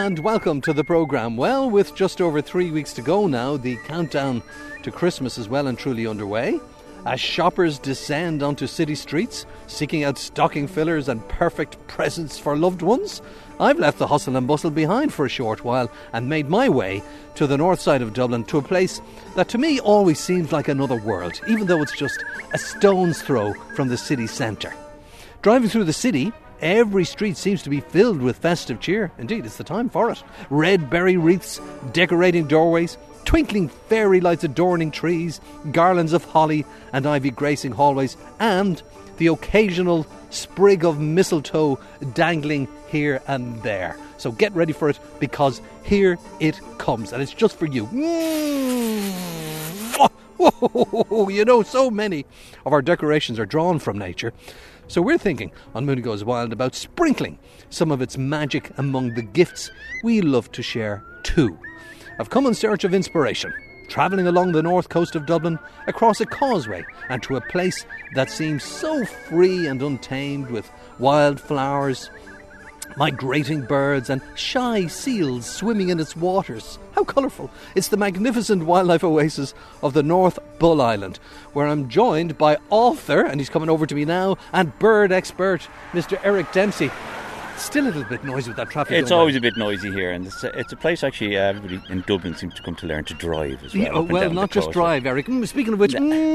and welcome to the programme. Well, with just over 3 weeks to go now, the countdown to Christmas is well and truly underway. As shoppers descend onto city streets, seeking out stocking fillers and perfect presents for loved ones, I've left the hustle and bustle behind for a short while and made my way to the north side of Dublin, to a place that to me always seems like another world, even though it's just a stone's throw from the city centre. Driving through the city, every street seems to be filled with festive cheer. Indeed, it's the time for it. Red berry wreaths decorating doorways, twinkling fairy lights adorning trees, garlands of holly and ivy gracing hallways, and the occasional sprig of mistletoe dangling here and there. So get ready for it, because here it comes, and it's just for you. You know, so many of our decorations are drawn from nature. So we're thinking on Mooney Goes Wild about sprinkling some of its magic among the gifts we love to share too. I've come in search of inspiration, travelling along the north coast of Dublin, across a causeway and to a place that seems so free and untamed, with wildflowers, migrating birds and shy seals swimming in its waters. How colourful. It's the magnificent wildlife oasis of the North Bull Island, where I'm joined by author, and he's coming over to me now, and bird expert, Mr. Eric Dempsey. Still a little bit noisy with that traffic. It's always a bit noisy here, and it's a place actually everybody in Dublin seems to come to learn to drive as well. Yeah, well, not just drive, Eric. Speaking of which,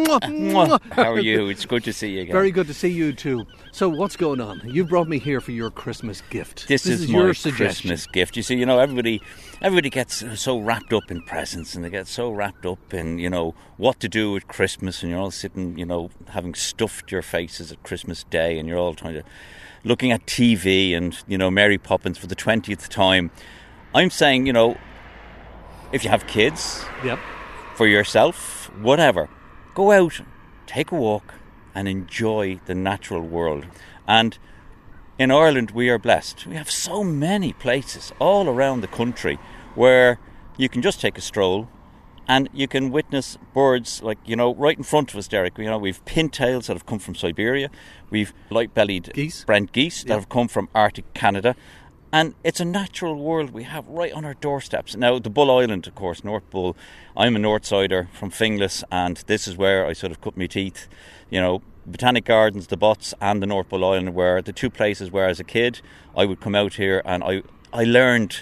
how are you? It's good to see you again. Very good to see you too. So what's going on? You brought me here for your Christmas gift. This is your my suggestion. Christmas gift. You see, you know, everybody gets so wrapped up in presents, and they get so wrapped up in, you know, what to do at Christmas, and you're all sitting, you know, having stuffed your faces at Christmas Day, and you're all looking at TV and, you know, Mary Poppins for the 20th time. I'm saying, you know, if you have kids, yep, for yourself, whatever, go out, take a walk and enjoy the natural world. And in Ireland we are blessed. We have so many places all around the country where you can just take a stroll and you can witness birds, like, you know, right in front of us, Derek. You know, we've pintails that have come from Siberia. We've light-bellied Brent geese that have come from Arctic Canada. And it's a natural world we have right on our doorsteps. Now, the Bull Island, of course, North Bull. I'm a North Sider from Finglas, and this is where I sort of cut my teeth. You know, Botanic Gardens, the Butts, and the North Bull Island were the two places where, as a kid, I would come out here and I learned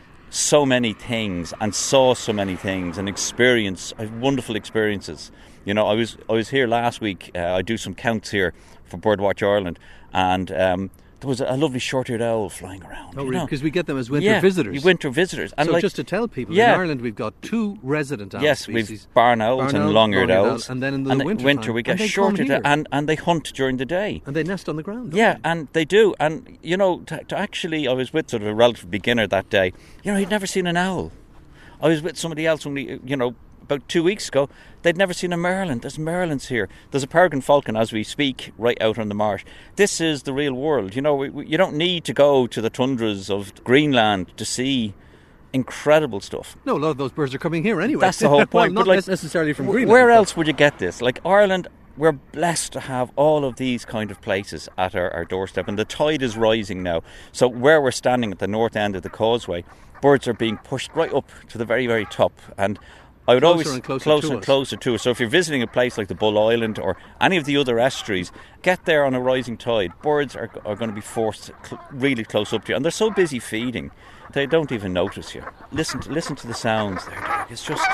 so many things and saw so many things and experienced wonderful experiences. You know, I was here last week. I do some counts here for Birdwatch Ireland, and there was a lovely short-eared owl flying around. Oh, really? Because we get them as winter visitors. Winter visitors. And so just to tell people, in Ireland we've got two resident owl species. We've barn owls and long-eared owls. And then in the winter we get short-eared, and they hunt during the day. And they nest on the ground. Yeah, and they do. And, you know, to actually, I was with sort of a relative beginner that day. You know, he'd never seen an owl. I was with somebody else only, you know, about 2 weeks ago. They'd never seen a merlin. There's merlins here. There's a peregrine falcon as we speak right out on the marsh. This is the real world. You know, you don't need to go to the tundras of Greenland to see incredible stuff. No, a lot of those birds are coming here anyway. That's the whole point. Well, not like, necessarily from Greenland. Where else would you get this? Like Ireland, we're blessed to have all of these kind of places at our doorstep, and the tide is rising now. So where we're standing at the north end of the causeway, birds are being pushed right up to the very, very top, and I would closer always and closer to us. So if you're visiting a place like the Bull Island or any of the other estuaries, get there on a rising tide. Birds are going to be forced really close up to you, and they're so busy feeding they don't even notice you. Listen to the sounds there, Derek.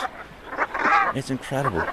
It's incredible.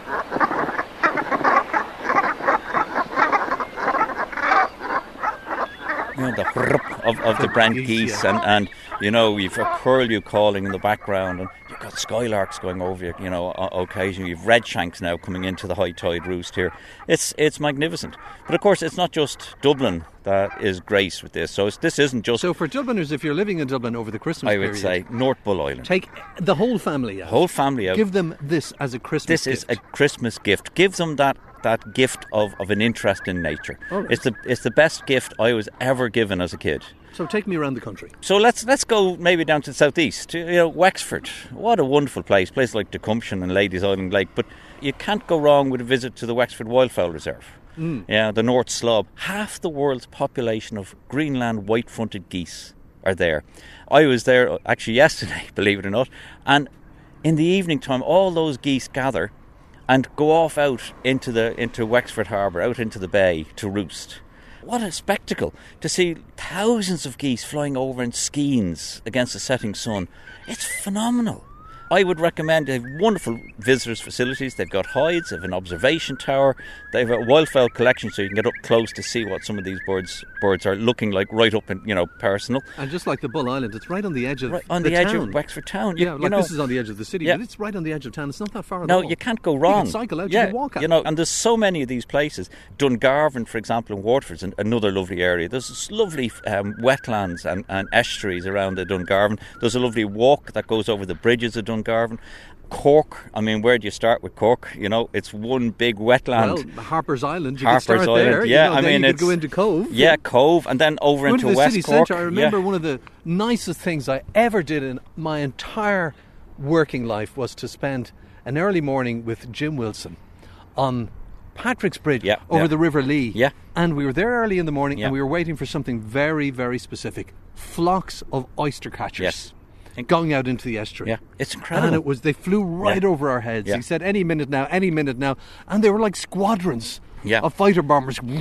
You know, the whirrup of the Brent geese, and you know, you've a curlew calling in the background, and you've got skylarks going over you, you know, occasionally. You've redshanks now coming into the high tide roost here. It's magnificent. But of course, it's not just Dublin that is graced with this. So this isn't just... So for Dubliners, if you're living in Dublin over the Christmas period, I would say North Bull Island. Take the whole family out. Whole family out. Give them this as a Christmas gift. This is a Christmas gift. Give them that gift of an interest in nature. Right. It's the best gift I was ever given as a kid. So take me around the country. So let's go maybe down to the southeast. You know, Wexford. What a wonderful place. Places like Tecumseh and Ladies Island Lake. But you can't go wrong with a visit to the Wexford Wildfowl Reserve. Mm. Yeah, the North Slob. Half the world's population of Greenland white-fronted geese are there. I was there actually yesterday, believe it or not, and in the evening time all those geese gather and go off out into Wexford Harbour, out into the bay to roost. What a spectacle to see thousands of geese flying over in skeins against the setting sun. It's phenomenal. I would recommend, they have wonderful visitors facilities. They've got hides, they have an observation tower, they have a wildfowl collection so you can get up close to see what some of these birds are looking like, right up in, personal. And just like the Bull Island, it's right on the edge of the edge of Wexford town. This is on the edge of the city, but it's right on the edge of town. It's not that far at all. No, you can't go wrong. You can cycle out, you can walk out. And there's so many of these places. Dungarvan, for example, in Waterford's another lovely area. There's this lovely wetlands and estuaries around the Dungarvan. There's a lovely walk that goes over the bridges of Dungarvan. Cork, I mean, where do you start with Cork? It's one big wetland. Well, Harper's Island, you Harper's could start Island, there. yeah. Then you could go into Cove. Yeah, Cove, and then over into the West city Cork. Centre. I remember one of the nicest things I ever did in my entire working life was to spend an early morning with Jim Wilson on Patrick's Bridge over the River Lee. Yeah. And we were there early in the morning and we were waiting for something very, very specific. Flocks of oyster catchers. Yes. Going out into the estuary. Yeah, it's incredible. And they flew right over our heads. Yeah. He said, any minute now. And they were like squadrons of fighter bombers. It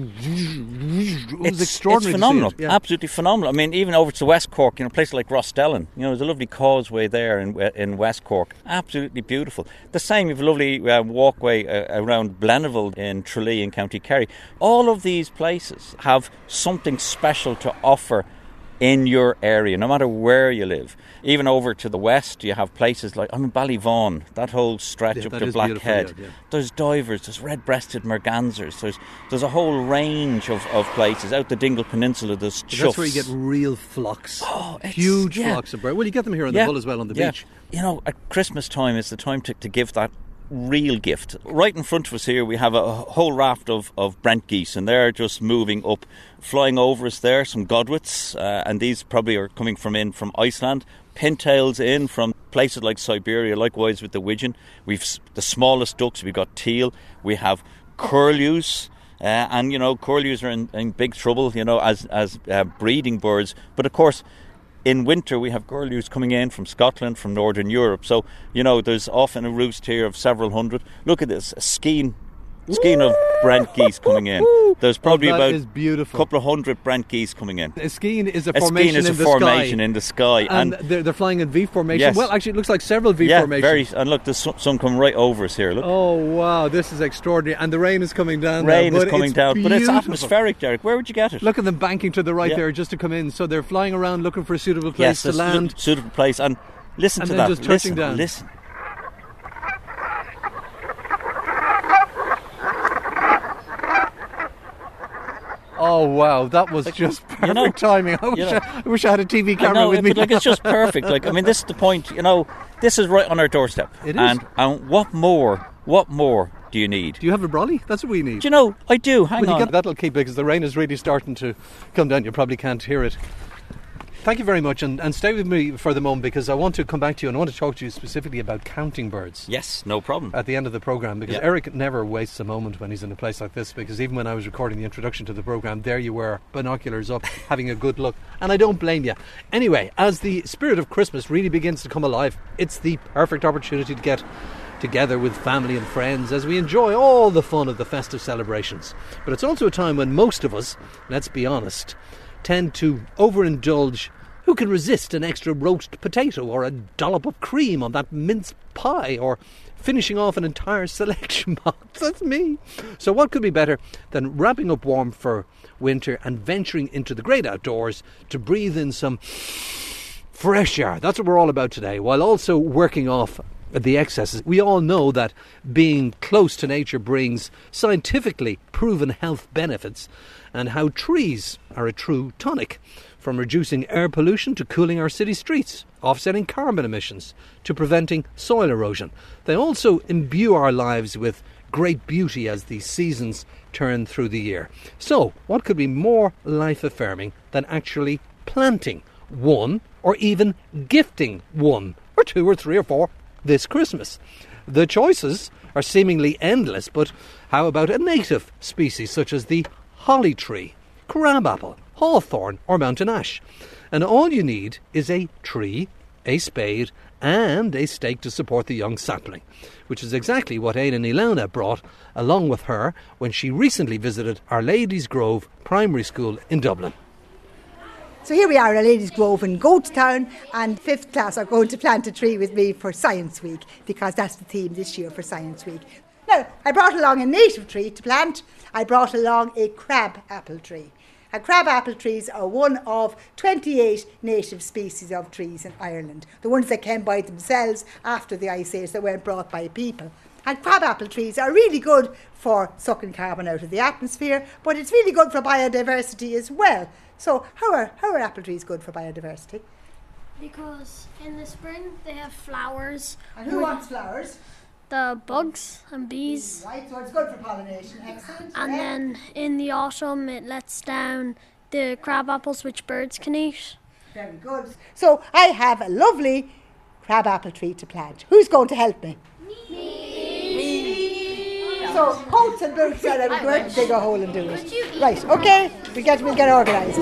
was extraordinary. It's phenomenal. To see it. Yeah. Absolutely phenomenal. I mean, even over to West Cork, a place like Rostellan, there's a lovely causeway there in West Cork. Absolutely beautiful. The same, you have a lovely walkway around Blenaville in Tralee in County Kerry. All of these places have something special to offer in your area, no matter where you live. Even over to the west, you have places like, Ballyvaughan, that whole stretch up to Blackhead. Yeah. There's divers, there's red-breasted mergansers, there's a whole range of places. Out the Dingle Peninsula, there's chuffs. That's where you get real flocks. Huge flocks of birds. Well, you get them here on the Bull as well, on the beach. At Christmas time is the time to give that real gift. Right in front of us here we have a whole raft of Brent geese, and they're just moving up, flying over us there, some godwits, and these probably are coming from Iceland. Pintails in from places like Siberia, likewise with the widgeon. We've the smallest ducks, we've got teal, we have curlews, and curlews are in big trouble, as breeding birds, but of course in winter we have curlews coming in from Scotland, from Northern Europe. So, there's often a roost here of several hundred. Look at this, a skein of Brent geese coming in. There's probably about a couple of hundred Brent geese coming in. A skein is a formation in the sky. And they're flying in V formation. Yes. Well, actually, it looks like several V formations. And look, there's some come right over us here. Look. Oh, wow, this is extraordinary. And the rain is coming down. But it's atmospheric, Derek. Where would you get it? Look at them banking to the right there just to come in. So they're flying around looking for a suitable place to land. Suitable place. And listen and to then that. Just touching down. Listen. Oh wow, that was just perfect timing. I wish I had a TV camera with me. But it's just perfect. This is the point. This is right on our doorstep. It is. And what more do you need? Do you have a brolly? That's what we need. Do you know? I do. Hang on. That'll keep it, because the rain is really starting to come down. You probably can't hear it. Thank you very much, and stay with me for the moment, because I want to come back to you and I want to talk to you specifically about counting birds. Yes, no problem. At the end of the programme, because Eric never wastes a moment when he's in a place like this, because even when I was recording the introduction to the programme, there you were, binoculars up, having a good look, and I don't blame you. Anyway, as the spirit of Christmas really begins to come alive, it's the perfect opportunity to get together with family and friends as we enjoy all the fun of the festive celebrations. But it's also a time when most of us, let's be honest, tend to overindulge. Who can resist an extra roast potato or a dollop of cream on that mince pie, or finishing off an entire selection box? That's me. So what could be better than wrapping up warm for winter and venturing into the great outdoors to breathe in some fresh air? That's what we're all about today, while also working off the excesses. We all know that being close to nature brings scientifically proven health benefits, and how trees are a true tonic, from reducing air pollution to cooling our city streets, offsetting carbon emissions to preventing soil erosion. They also imbue our lives with great beauty as the seasons turn through the year. So, what could be more life-affirming than actually planting one, or even gifting one, or two, or three, or four this Christmas? The choices are seemingly endless, but how about a native species such as the holly tree, crabapple, hawthorn or mountain ash. And all you need is a tree, a spade and a stake to support the young sapling, which is exactly what Aileen Ilana brought along with her when she recently visited Our Lady's Grove Primary School in Dublin. So here we are at Our Lady's Grove in Goatstown, and 5th class are going to plant a tree with me for Science Week, because that's the theme this year for Science Week. Now, I brought along a native tree to plant. I brought along a crab apple tree. And crab apple trees are one of 28 native species of trees in Ireland, the ones that came by themselves after the Ice Age that weren't brought by people. And crab apple trees are really good for sucking carbon out of the atmosphere, but it's really good for biodiversity as well. So how are apple trees good for biodiversity? Because in the spring they have flowers. And who wants flowers? The bugs and bees. Right, so it's good for pollination. Excellent. And then in the autumn it lets down the crab apples which birds can eat. Very good. So I have a lovely crab apple tree to plant. Who's going to help me? Me. So coats and boots, and I will go out and dig a hole and do it. Right, okay, we'll get organised.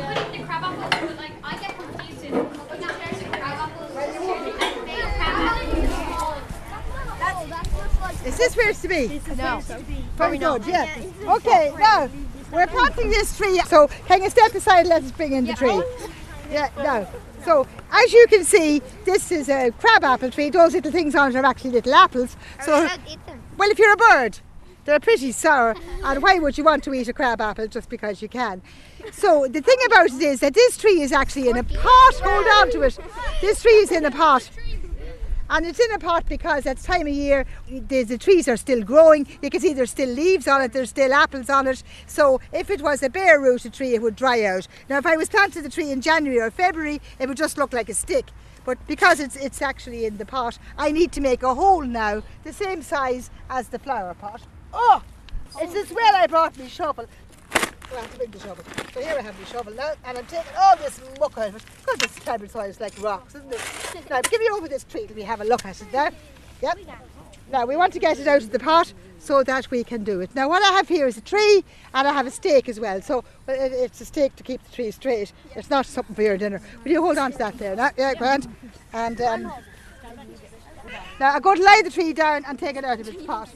Is this where it's to be? No. Very good, yeah. Okay, now, we're planting this tree. So, can you step aside and let's bring in the tree? Yeah, now. So, as you can see, this is a crab apple tree. Those little things on it are actually little apples. So, well, if you're a bird, they're pretty sour. And why would you want to eat a crab apple just because you can? So, the thing about it is that this tree is actually in a pot. Hold on to it. This tree is in a pot. And it's in a pot because at the time of year the trees are still growing. You can see there's still leaves on it, there's still apples on it. So if it was a bare rooted tree it would dry out. Now if I was planting the tree in January or February it would just look like a stick. But because it's actually in the pot, I need to make a hole now the same size as the flower pot. Oh, it's as well I brought my shovel. I have to bring the shovel. So here I have my shovel now, and I'm taking all this muck out of it. God, this terrible soil is like rocks, isn't it? Now, give me over this tree till we have a look at it there. Yep. Now, we want to get it out of the pot so that we can do it. Now, what I have here is a tree, and I have a stake as well. So, it's a stake to keep the tree straight. It's not something for your dinner. Will you hold on to that there? Now, yeah, grand. And now I'm going to lay the tree down and take it out of its pot.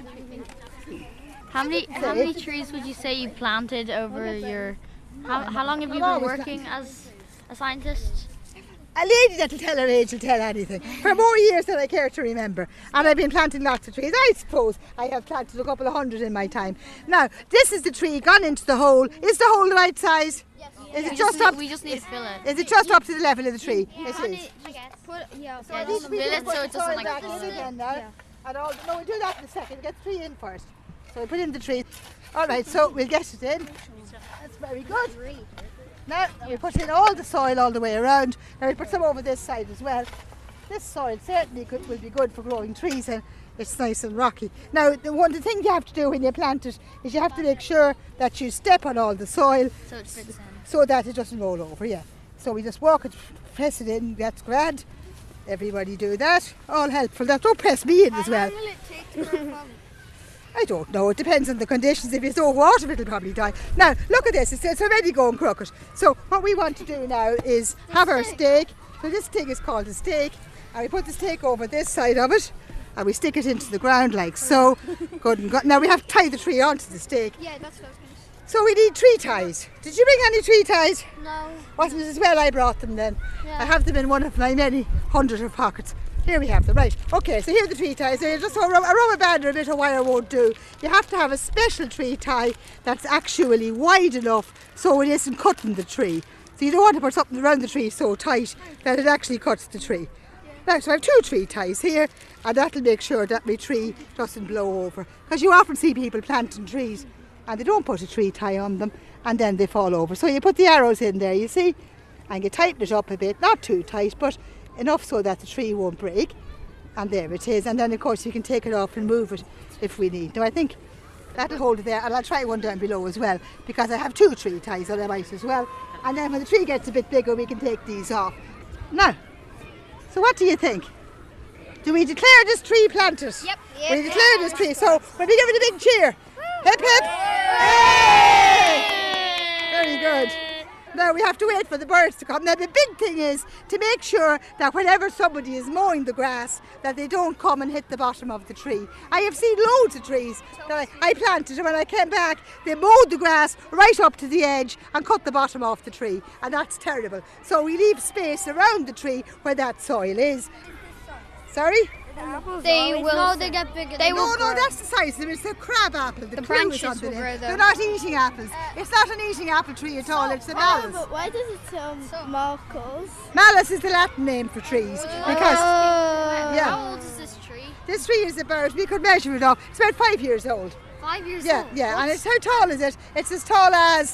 How many trees would you say you planted over your... How long have you been working as a scientist? A lady that'll tell her age will tell anything. For more years than I care to remember. And I've been planting lots of trees. I suppose I have planted a couple of hundred in my time. Now, this is the tree gone into the hole. Is the hole the right size? Yes. Is it just up? We just need to fill it. Is it just up to the level of the tree? It is. So just fill it so it doesn't like fall again now. Yeah. And no, we'll do that in a second. We'll get the tree in first. So we put in the tree. All right, so we'll get it in. That's very good. Now we put in all the soil all the way around. Now we put some over this side as well. This soil certainly will be good for growing trees, and it's nice and rocky. Now the thing you have to do when you plant it is you have to make sure that you step on all the soil so that it doesn't roll over. Yeah. So we just walk it, press it in. That's grand. Everybody do that. All helpful. That don't press me in as well. How long will it take to grow from? I don't know, it depends on the conditions. If you throw water it'll probably die. Now look at this, it's already going crooked. So what we want to do now is have our stake. So this thing is called a stake, and we put the stake over this side of it and we stick it into the ground like so. Good and good. Now we have to tie the tree onto the stake. Yeah, that's what I was going to say. So we need tree ties. Did you bring any tree ties? No. Wasn't it as well I brought them then? Yeah. I have them in one of my many hundreds of pockets. Here we have them, right. Okay, so here are the tree ties. So just a rubber band or a bit of wire won't do. You have to have a special tree tie that's actually wide enough so it isn't cutting the tree. So you don't want to put something around the tree so tight that it actually cuts the tree. Right, so I have 2 tree ties here, and that'll make sure that my tree doesn't blow over. Because you often see people planting trees and they don't put a tree tie on them and then they fall over. So you put the arrows in there, you see, and you tighten it up a bit, not too tight, but enough so that the tree won't break. And there it is. And then of course you can take it off and move it if we need. Now I think that'll hold it there, and I'll try one down below as well because I have 2 tree ties that I might as well. And then when the tree gets a bit bigger we can take these off. Now, so what do you think? Do we declare this tree planted? Yep. We declare this tree. So we'll be giving a big cheer. Hip hip! Hey! Very Very good. Now we have to wait for the birds to come. Now the big thing is to make sure that whenever somebody is mowing the grass, that they don't come and hit the bottom of the tree. I have seen loads of trees that I planted, and when I came back, they mowed the grass right up to the edge and cut the bottom off the tree, and that's terrible. So we leave space around the tree where that soil is. Sorry? They get bigger. No, that's the size of them. It's the crab apple. The branches is will grow, though. They're not eating apples. It's not an eating apple tree at all. It's a malus. But why does it say Malcolls? Malus is the Latin name for trees because How old is this tree? this tree is about, we could measure it up. It's about 5 years old. 5 years Yeah, old. yeah. And it's how tall is it? It's as tall as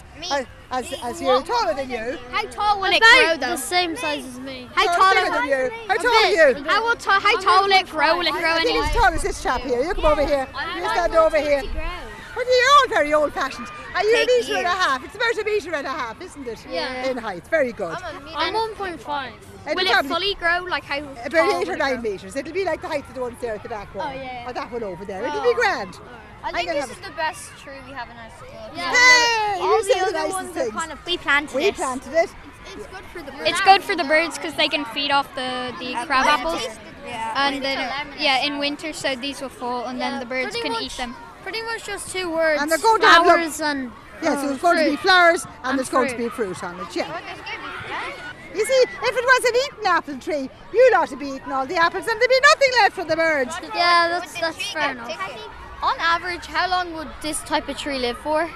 you, taller than you. How tall will it grow The same size as me. How No, tall bigger than you. How tall are you? How tall will it grow? Will it grow I think any? it's as tall as this chap here. You come over here. You stand over here. But you're all very old-fashioned. Are you a metre and a half? It's about a metre and a half, isn't it? Yeah. In height. Very good. I'm 1.5. Will it fully grow? Like how? About tall 8 will or it grow? 9 metres. It'll be like the height of the ones there at the back wall. Oh, yeah. Or that one over there. It'll be grand. I I'm think gonna this have is the best tree we have in our school. Hey, All you say the the other nicest ones are things. kind of. We planted We it. planted it. It's good for the birds because they can feed off the crab apples. And then in winter, so these will fall, and then the birds Pretty can much. eat them. Pretty much just 2 words. And they're going to have flowers and Yeah, so there's going to be fruit. flowers and And there's going to fruit. be fruit on it, yeah. You see, if it was an eaten apple tree, you'd ought to be eating all the apples and there'd be nothing left for the birds. Yeah, that's fair enough. On average, how long would this type of tree live for?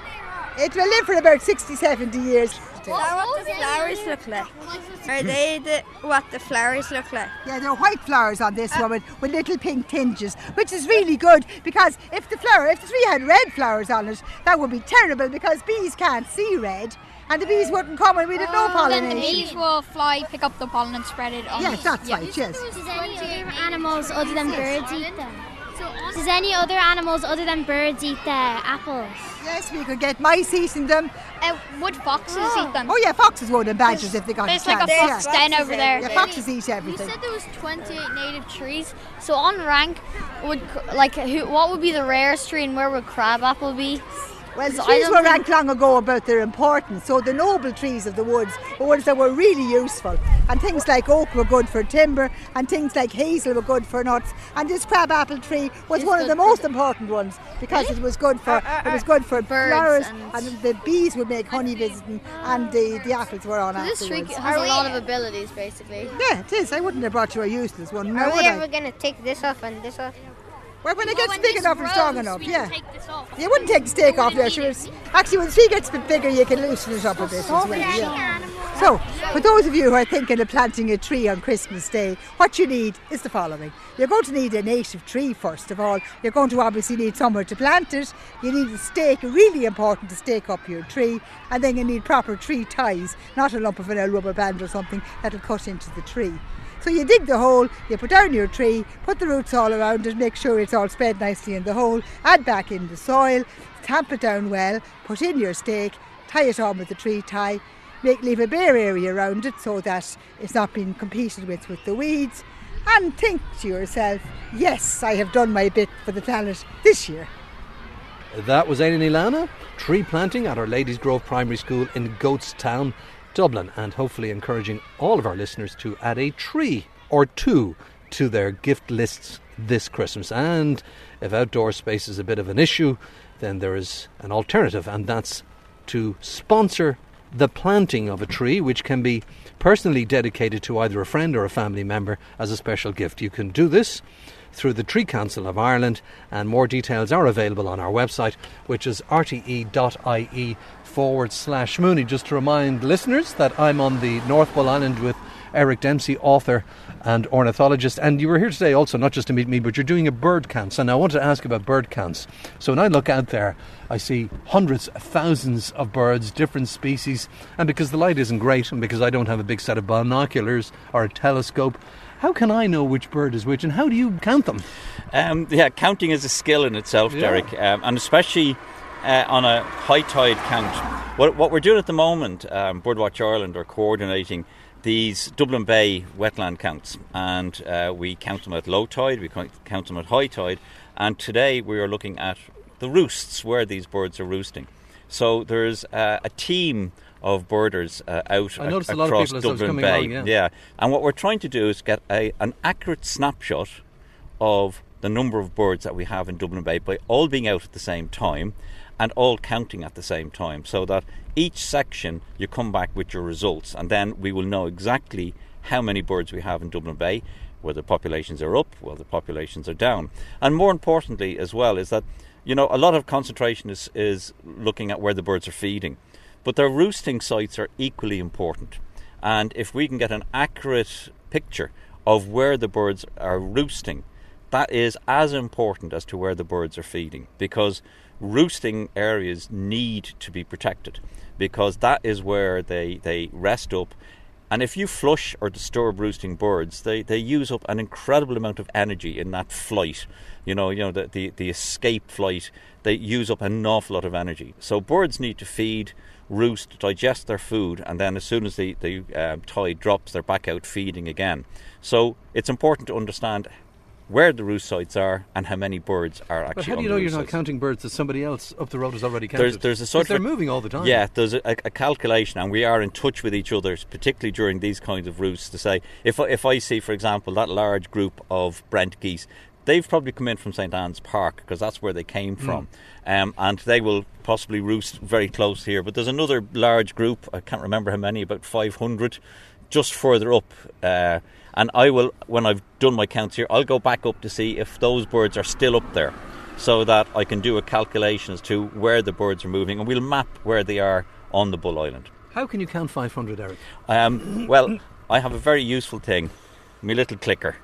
It will live for about 60, 70 years. What the flowers look like? Are they what the flowers look like? Yeah, there are white flowers on this one with little pink tinges, which is really good because if the tree had red flowers on it, that would be terrible because bees can't see red and the bees wouldn't come and we'd have no Then the pollination. bees will fly, pick up the pollen and spread it on. Yes, that's right, yes. Does any other animals other than birds eat them? Does any other animals other than birds eat the apples? Yes, we could get mice eating them. Would foxes eat them? Oh yeah, foxes would and badgers if they got There's a chance. like a fox yeah. den over there. Yeah, foxes eat You everything. said there was 28 native trees. So on rank, what would be the rarest tree and where would crabapple be? Well, the I trees don't were think- ranked long ago about their importance. So the noble trees of the woods were ones that were really useful. And things like oak were good for timber, and things like hazel were good for nuts. And this crabapple tree was one of the most important ones because it was good for Birds flowers, and- and the bees would make honey visiting, and the apples were on This tree afterwards. has a lot of abilities, basically. Yeah, it is. I wouldn't have brought you a useless one. now Are would we I? ever going to take this off and this off? Well, when it gets big enough and strong enough, yeah. This off. You wouldn't take the stake off there. Sure. Actually, when the tree gets a bit bigger, you can loosen it up a bit as well. Yeah. So, for those of you who are thinking of planting a tree on Christmas Day, what you need is the following. You're going to need a native tree, first of all. You're going to obviously need somewhere to plant it. You need a stake, really important to stake up your tree. And then you need proper tree ties, not a lump of a rubber band or something that'll cut into the tree. So you dig the hole, you put down your tree, put the roots all around it, make sure it's all spread nicely in the hole, add back in the soil, tamp it down well, put in your stake, tie it on with the tree tie, leave a bare area around it so that it's not being competed with the weeds, and think to yourself, yes, I have done my bit for the planet this year. That was Aileen Ilana, tree planting at Our Ladies Grove Primary School in Goatstown, Dublin, and hopefully encouraging all of our listeners to add a tree or two to their gift lists this Christmas. And if outdoor space is a bit of an issue, then there is an alternative, and that's to sponsor the planting of a tree, which can be personally dedicated to either a friend or a family member as a special gift. You can do this through the Tree Council of Ireland, and more details are available on our website, which is rte.ie/Mooney. Just to remind listeners that I'm on the North Bull Island with Eric Dempsey, author and ornithologist, and you were here today also not just to meet me, but you're doing a bird count. And I wanted to ask about bird counts. So when I look out there, I see hundreds, thousands of birds, different species, and because the light isn't great and because I don't have a big set of binoculars or a telescope, how can I know which bird is which, and how do you count them? Counting is a skill in itself, Derek, and especially on a high tide count. What we're doing at the moment, Birdwatch Ireland are coordinating these Dublin Bay wetland counts, and we count them at low tide, we count them at high tide, and today we are looking at the roosts where these birds are roosting. So there's a team of birders out I noticed across a lot of people as I was Dublin coming Bay. along, yeah. And what we're trying to do is get an accurate snapshot of the number of birds that we have in Dublin Bay by all being out at the same time and all counting at the same time, so that each section you come back with your results, and then we will know exactly how many birds we have in Dublin Bay, whether populations are up, whether populations are down. And more importantly as well is that, you know, a lot of concentration is looking at where the birds are feeding, but their roosting sites are equally important. And if we can get an accurate picture of where the birds are roosting, that is as important as to where the birds are feeding, because roosting areas need to be protected, because that is where they rest up. And if you flush or disturb roosting birds, they use up an incredible amount of energy in that flight. You know the escape flight, they use up an awful lot of energy. So birds need to feed, roost, digest their food, and then as soon as the tide drops, they're back out feeding again. So it's important to understand where the roost sites are and how many birds are actually. But how do you know you're not counting birds that somebody else up the road has already counted? There's a sort of they're moving all the time. Yeah, there's a calculation, and we are in touch with each other, particularly during these kinds of roosts, to say if I see, for example, that large group of Brent geese, they've probably come in from St Anne's Park because that's where they came from, and they will possibly roost very close here. But there's another large group, I can't remember how many, about 500, just further up. And I will, when I've done my counts here, I'll go back up to see if those birds are still up there, so that I can do a calculation as to where the birds are moving, and we'll map where they are on the Bull Island. How can you count 500, Eric? Well, I have a very useful thing, my little clicker.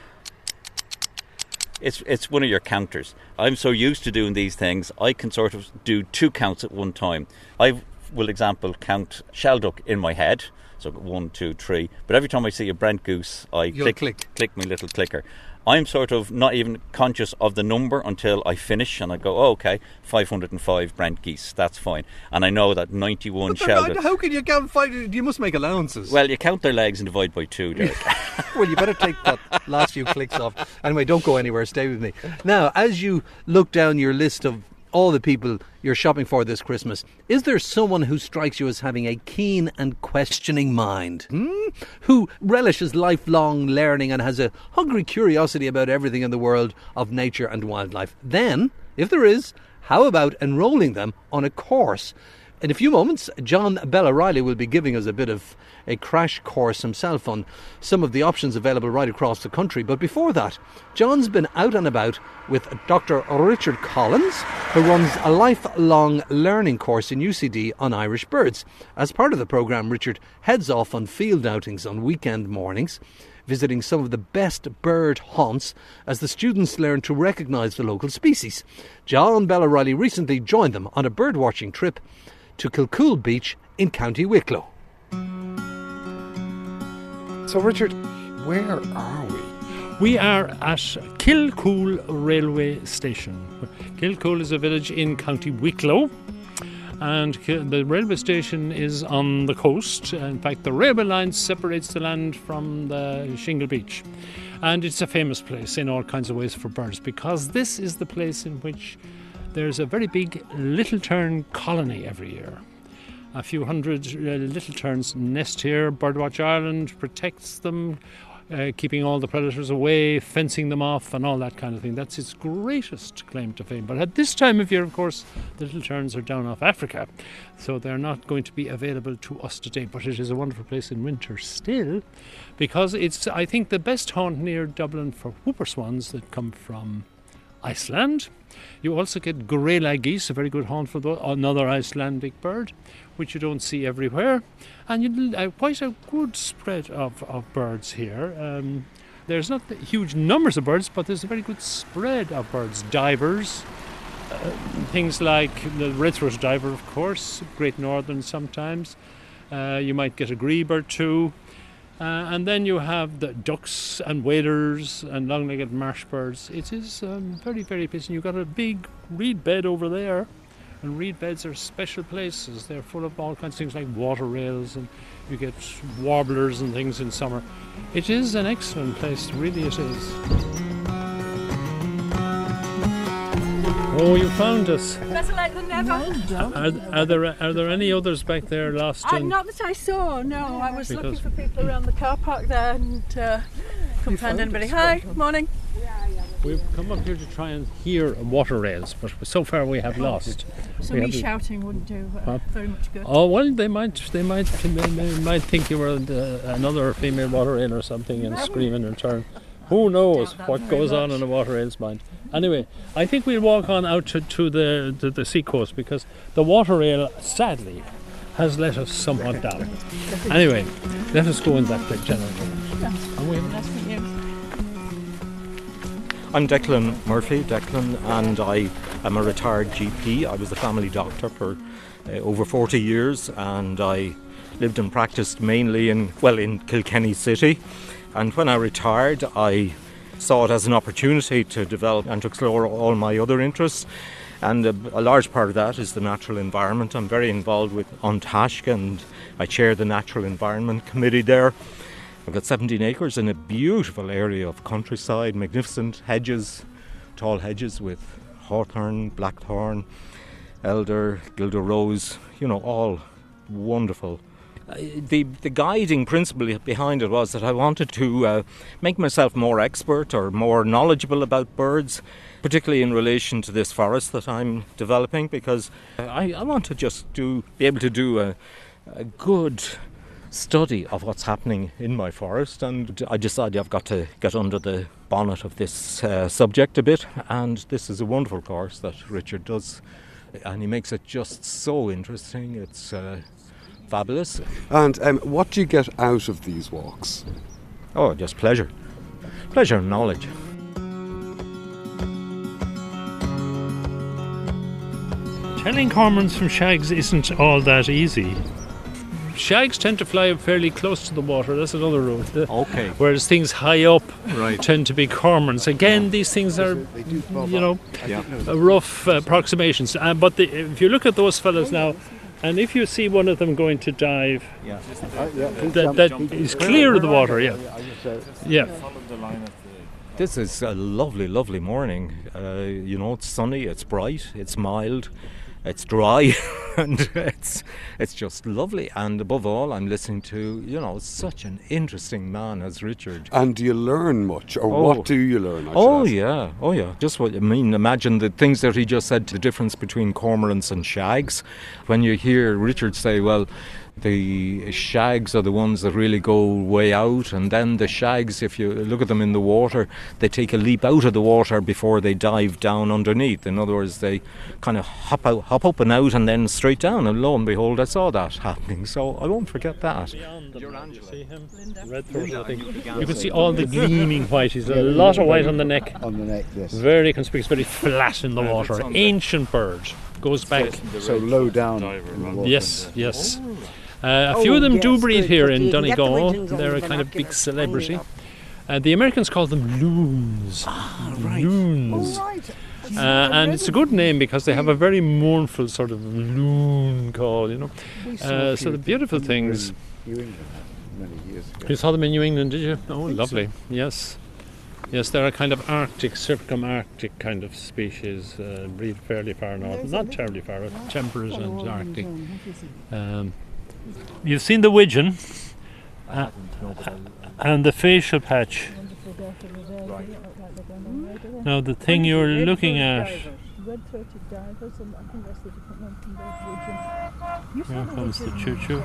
It's one of your counters. I'm so used to doing these things, I can sort of do 2 counts at one time. I will, example, count shelduck in my head. So 1, 2, 3. But every time I see a Brent goose, I click my little clicker. I'm sort of not even conscious of the number until I finish, and I go, oh, okay, 505 Brent geese, that's fine. And I know that 91 shelduck. How can you count 5? You must make allowances. Well, you count their legs and divide by 2, Derek. Well, you better take that last few clicks off. Anyway, don't go anywhere, stay with me. Now, as you look down your list of all the people you're shopping for this Christmas, is there someone who strikes you as having a keen and questioning mind? Who relishes lifelong learning and has a hungry curiosity about everything in the world of nature and wildlife? Then, if there is, how about enrolling them on a course? In a few moments, John Bell O'Reilly will be giving us a bit of a crash course himself on some of the options available right across the country. But before that, John's been out and about with Dr. Richard Collins, who runs a lifelong learning course in UCD on Irish birds. As part of the programme, Richard heads off on field outings on weekend mornings, visiting some of the best bird haunts as the students learn to recognise the local species. John Bell O'Reilly recently joined them on a bird-watching trip to Kilcool Beach in County Wicklow. So, Richard, where are we? We are at Kilcool Railway Station. Kilcool is a village in County Wicklow, and the railway station is on the coast. In fact, the railway line separates the land from the Shingle Beach. And it's a famous place in all kinds of ways for birds, because this is the place in which there's a very big little tern colony every year. A few hundred little terns nest here. Birdwatch Ireland protects them, keeping all the predators away, fencing them off and all that kind of thing. That's its greatest claim to fame. But at this time of year, of course, the little terns are down off Africa, so they're not going to be available to us today. But it is a wonderful place in winter still, because it's, I think, the best haunt near Dublin for whooper swans that come from Iceland. You also get Gorella geese, a very good haunt for another Icelandic bird, which you don't see everywhere. And you quite a good spread of birds here. There's not huge numbers of birds, but there's a very good spread of birds. Divers, things like the red-throated diver, of course, Great Northern sometimes. You might get a grebe or two. And then you have the ducks and waders and long-legged marsh birds. It is very, very busy. You've got a big reed bed over there, and reed beds are special places. They're full of all kinds of things like water rails, and you get warblers and things in summer. It is an excellent place, really it is. Oh, you found us. Better late than never. Are there any others back there lost? Not that I saw, no. I was looking for people around the car park there and couldn't find anybody. Hi, morning. We've come up here to try and hear water rails, but so far we have lost. So me shouting wouldn't do very much good. Oh well, they might think you were another female water rail or something and scream in return. Who knows what goes on in a water rail's mind? Anyway, I think we'll walk on out to the sea coast because the water rail, sadly, has let us somewhat down. Anyway, let us go in that general direction. I'm Declan Murphy, and I am a retired GP. I was a family doctor for over 40 years, and I lived and practiced mainly in Kilkenny City. And when I retired, I saw it as an opportunity to develop and to explore all my other interests. And a large part of that is the natural environment. I'm very involved with An Taisce, and I chair the Natural Environment Committee there. I've got 17 acres in a beautiful area of countryside, magnificent hedges, tall hedges with hawthorn, blackthorn, elder, gilder rose, all wonderful. The guiding principle behind it was that I wanted to make myself more expert or more knowledgeable about birds, particularly in relation to this forest that I'm developing, because I want to just be able to do a good study of what's happening in my forest, and I decided I've got to get under the bonnet of this subject a bit, and this is a wonderful course that Richard does, and he makes it just so interesting. It's fabulous. And what do you get out of these walks? Oh, just pleasure and knowledge. Telling cormorants from shags isn't all that easy. Shags tend to fly up fairly close to the water. That's another rule. Okay. Whereas things high up tend to be cormorants. Again, these things are, rough approximations. But if you look at those fellas now, and if you see one of them going to dive, that is clear of the water. Yeah. This is a lovely, lovely morning. It's sunny, it's bright, it's mild. It's dry and it's just lovely, and above all I'm listening to such an interesting man as Richard. And do you learn much, or what do you learn? Oh yeah, just what I mean. Imagine the things that he just said, the difference between cormorants and shags. When you hear Richard say, well, the shags are the ones that really go way out, and then the shags, if you look at them in the water, they take a leap out of the water before they dive down underneath. In other words, they kind of hop up and out and then straight down, and lo and behold, I saw that happening, so I won't forget that. You see him? Red-throated, I think. You can see all the gleaming white. He's a lot of white on the neck. On the neck, yes. Very conspicuous, very flat in the water. Ancient bird. Goes back. So low down in the water. Yes. A few of them do breed here in Donegal. They're a kind of big celebrity. The Americans call them loons. Loons. And it's a good name because they have a very mournful sort of loon call, So the beautiful things. You saw them in New England, did you? Oh, lovely. Yes, they're a kind of Arctic, circum-Arctic kind of species, breed fairly far north, not terribly far, temperate and Arctic. You've seen the widgeon and the facial patch. Now the thing you're looking at. Red-throated divers, and I think that's the different one from the widgeon. Here comes the choo-choo.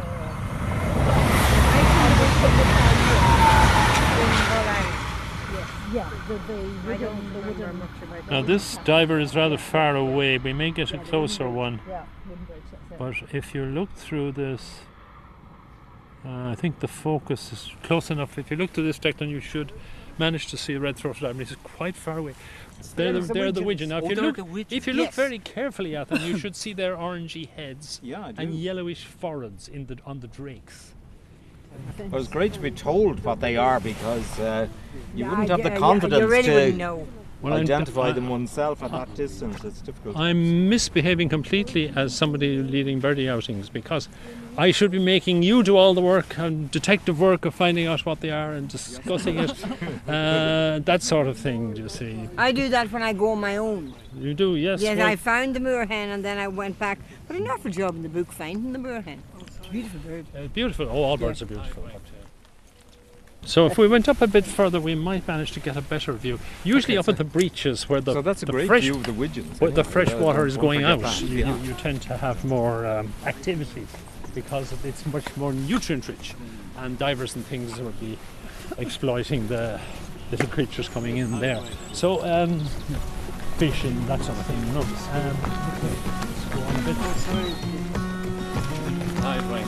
Now this diver is rather far away. We may get a closer one. But if you look through this, I think the focus is close enough. If you look to this, Declan, you should manage to see a red-throated diver. It's quite far away. They're the widgeon. Now, if you look very carefully at them, you should see their orangey heads and yellowish foreheads on the drakes. Well, it's great to be told what they are, because you wouldn't have the confidence you really wouldn't know. identify them oneself at that distance. It's difficult. I'm misbehaving completely as somebody leading birdie outings, because I should be making you do all the work and detective work of finding out what they are and discussing it, that sort of thing, you see. I do that when I go on my own. You do, yes. Yes, well, I found the moorhen and then I went back. But an awful job in the book finding the moorhen. It's a beautiful bird. Beautiful. Oh, all birds are beautiful. So if we went up a bit further, we might manage to get a better view. Usually up at the breaches where the, so that's a the great fresh, view of the widgeons. Where the fresh water is going out, you tend to have more activity because it's much more nutrient rich, and divers and things will be exploiting the little creatures coming in there. So fish and that sort of thing. No, okay, let's go on a bit. Right.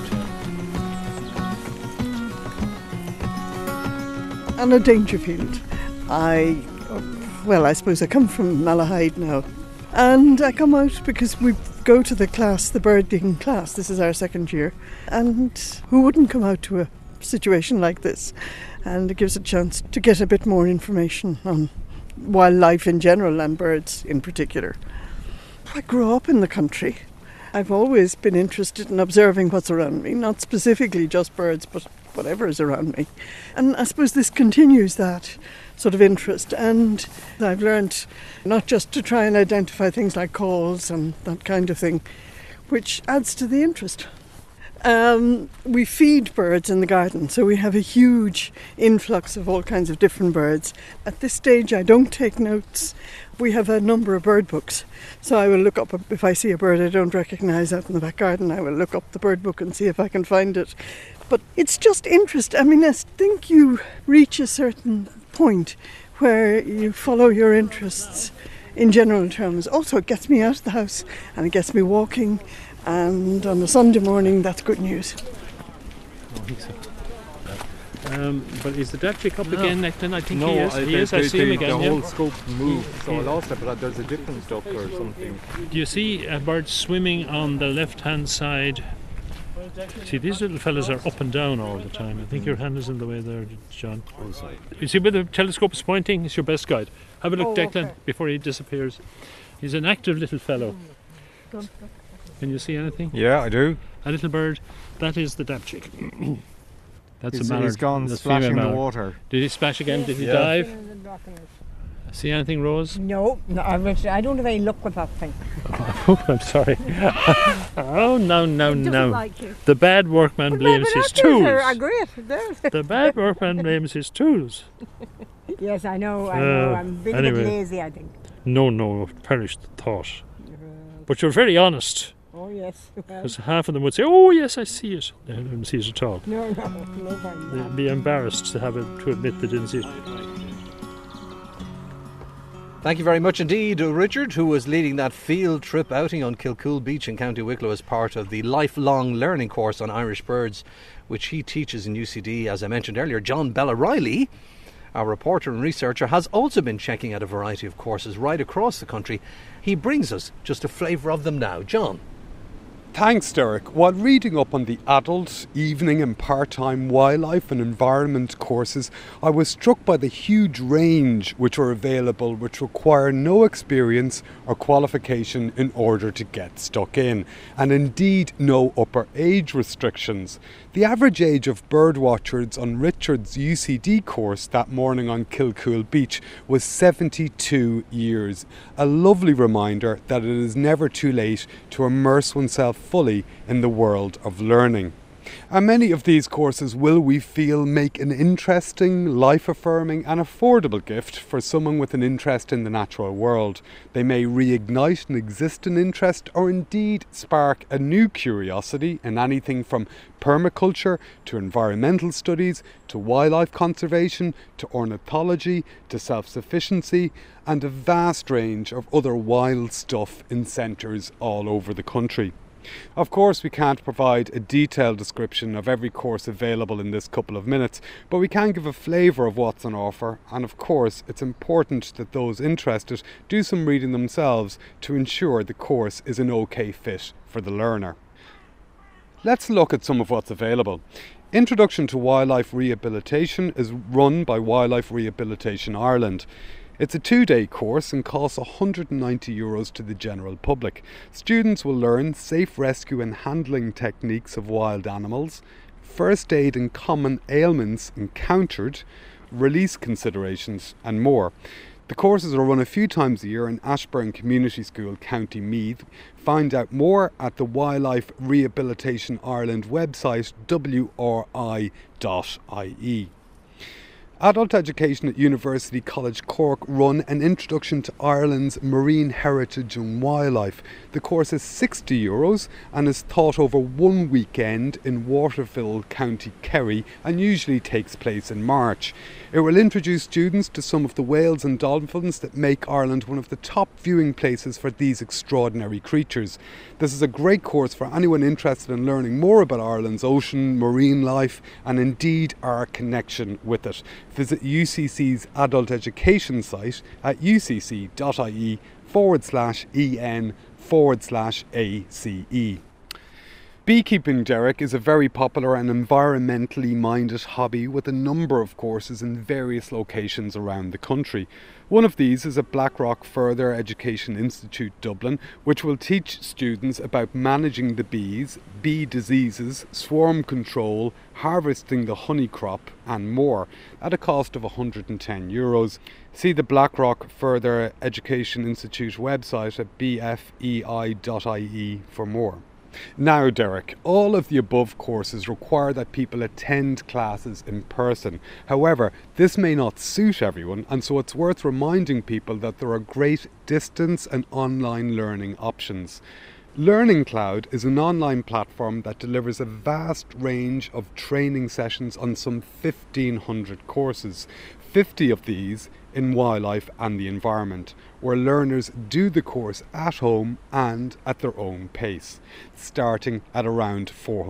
Anna Dangerfield. I suppose I come from Malahide now. And I come out because we go to the class, the bird digging class. This is our second year. And who wouldn't come out to a situation like this? And it gives a chance to get a bit more information on wildlife in general and birds in particular. I grew up in the country. I've always been interested in observing what's around me, not specifically just birds, but whatever is around me. And I suppose this continues that sort of interest, and I've learned not just to try and identify things like calls and that kind of thing, which adds to the interest. We feed birds in the garden, so we have a huge influx of all kinds of different birds. At this stage I don't take notes. We have a number of bird books, so I will look up, if I see a bird I don't recognise out in the back garden, I will look up the bird book and see if I can find it. But it's just interest. I mean, I think you reach a certain point where you follow your interests in general terms. Also, it gets me out of the house and it gets me walking, and on a Sunday morning that's good news. But is the Dabchick up again, Declan? I think no, he is. He is. I see him again. The whole scope moved, so I lost it, but there's a different duck or something. Do you see a bird swimming on the left-hand side? See, these little fellas are up and down all the time. I think your hand is in the way there, John. Oh, sorry. You see where the telescope is pointing? It's your best guide. Have a look, Declan, before he disappears. He's an active little fellow. Can you see anything? Yeah, I do. A little bird. That is the Dabchick. That's a mallard. He's gone That's splashing female the mallard. water. Did he splash again? Did he dive? See anything, Rose? No, Richard, I don't have any luck with that thing. Oh, I'm sorry. Oh, no. Like you. The bad workman blames his tools. Are great. The bad workman blames his tools. Yes, I know. I'm being a bit lazy, I think. No, perish the thought. But you're very honest. Oh, yes. Because half of them would say, oh, yes, I see it. They didn't see it at all. No. They'd be embarrassed to admit they didn't see it. Thank you very much indeed, Richard, who was leading that field trip outing on Kilcool Beach in County Wicklow as part of the lifelong learning course on Irish birds, which he teaches in UCD. As I mentioned earlier, John Bella Riley, our reporter and researcher, has also been checking out a variety of courses right across the country. He brings us just a flavour of them now. John. Thanks, Derek. While reading up on the adult, evening and part-time wildlife and environment courses, I was struck by the huge range which are available, which require no experience or qualification in order to get stuck in, and indeed no upper age restrictions. The average age of birdwatchers on Richard's UCD course that morning on Kilcool Beach was 72 years. A lovely reminder that it is never too late to immerse oneself fully in the world of learning. And many of these courses will, we feel, make an interesting, life-affirming and affordable gift for someone with an interest in the natural world. They may reignite an existing interest or indeed spark a new curiosity in anything from permaculture to environmental studies to wildlife conservation to ornithology to self-sufficiency and a vast range of other wild stuff in centres all over the country. Of course, we can't provide a detailed description of every course available in this couple of minutes, but we can give a flavour of what's on offer, and of course it's important that those interested do some reading themselves to ensure the course is an okay fit for the learner. Let's look at some of what's available. Introduction to Wildlife Rehabilitation is run by Wildlife Rehabilitation Ireland. It's a 2-day course and costs €190 to the general public. Students will learn safe rescue and handling techniques of wild animals, first aid and common ailments encountered, release considerations and more. The courses are run a few times a year in Ashburn Community School, County Meath. Find out more at the Wildlife Rehabilitation Ireland website wri.ie. Adult Education at University College Cork run an Introduction to Ireland's Marine Heritage and Wildlife. The course is €60 and is taught over one weekend in Waterville, County Kerry, and usually takes place in March. It will introduce students to some of the whales and dolphins that make Ireland one of the top viewing places for these extraordinary creatures. This is a great course for anyone interested in learning more about Ireland's ocean, marine life, and indeed our connection with it. Visit UCC's adult education site at ucc.ie/en/ACE. Beekeeping, Derek, is a very popular and environmentally minded hobby with a number of courses in various locations around the country. One of these is at Blackrock Further Education Institute, Dublin, which will teach students about managing the bees, bee diseases, swarm control, harvesting the honey crop and more, at a cost of €110. See the Blackrock Further Education Institute website at bfei.ie for more. Now, Derek, all of the above courses require that people attend classes in person. However, this may not suit everyone, and so it's worth reminding people that there are great distance and online learning options. Learning Cloud is an online platform that delivers a vast range of training sessions on some 1,500 courses, 50 of these in wildlife and the environment, where learners do the course at home and at their own pace, starting at around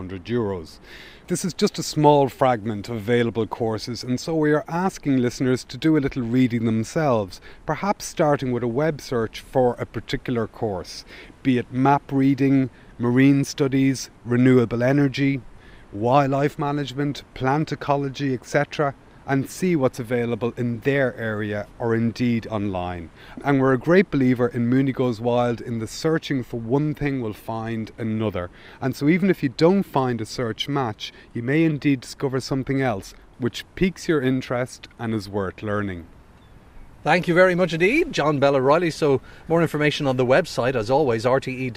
€400. This is just a small fragment of available courses, and so we are asking listeners to do a little reading themselves, perhaps starting with a web search for a particular course, be it map reading, marine studies, renewable energy, wildlife management, plant ecology, etc., and see what's available in their area or indeed online. And we're a great believer in Mooney Goes Wild in the searching for one thing will find another. And so even if you don't find a search match, you may indeed discover something else which piques your interest and is worth learning. Thank you very much indeed, John Bell O'Reilly. So more information on the website, as always,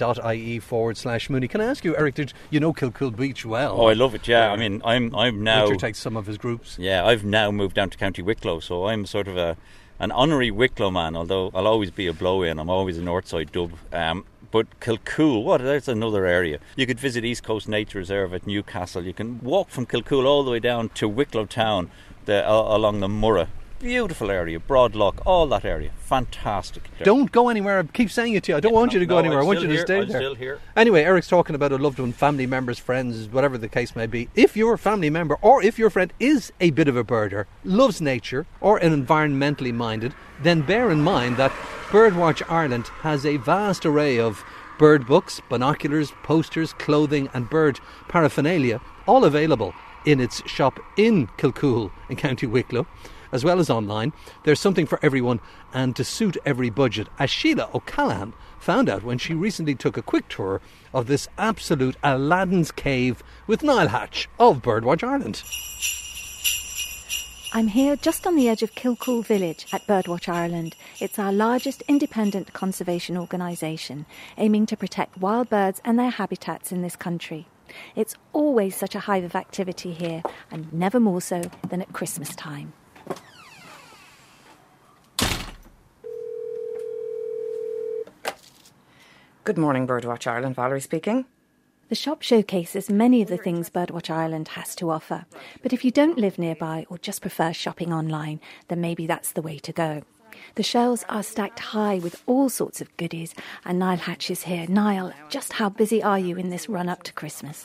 rte.ie/Mooney. Can I ask you, Eric, did you know Kilcool Beach well? Oh, I love it, yeah. I mean, I'm now... Richard takes some of his groups. Yeah, I've now moved down to County Wicklow, so I'm sort of an honorary Wicklow man, although I'll always be a blow-in. I'm always a Northside dub. But Kilcool, there's another area. You could visit East Coast Nature Reserve at Newcastle. You can walk from Kilcool all the way down to Wicklow town along the Murrah. Beautiful area, Broadloch, all that area. Fantastic. Don't go anywhere. I keep saying it to you. I don't want you to go anywhere. I want you to stay there. I'm still here. Anyway, Eric's talking about a loved one, family members, friends, whatever the case may be. If your family member or if your friend is a bit of a birder, loves nature or an environmentally minded, then bear in mind that Birdwatch Ireland has a vast array of bird books, binoculars, posters, clothing and bird paraphernalia, all available in its shop in Kilcool in County Wicklow, as well as online. There's something for everyone and to suit every budget, as Sheila O'Callaghan found out when she recently took a quick tour of this absolute Aladdin's cave with Niall Hatch of Birdwatch Ireland. I'm here just on the edge of Kilcool Village at Birdwatch Ireland. It's our largest independent conservation organisation, aiming to protect wild birds and their habitats in this country. It's always such a hive of activity here, and never more so than at Christmas time. Good morning, Birdwatch Ireland. Valerie speaking. The shop showcases many of the things Birdwatch Ireland has to offer, but if you don't live nearby or just prefer shopping online, then maybe that's the way to go. The shelves are stacked high with all sorts of goodies, and Niall Hatch is here. Niall, just how busy are you in this run-up to Christmas?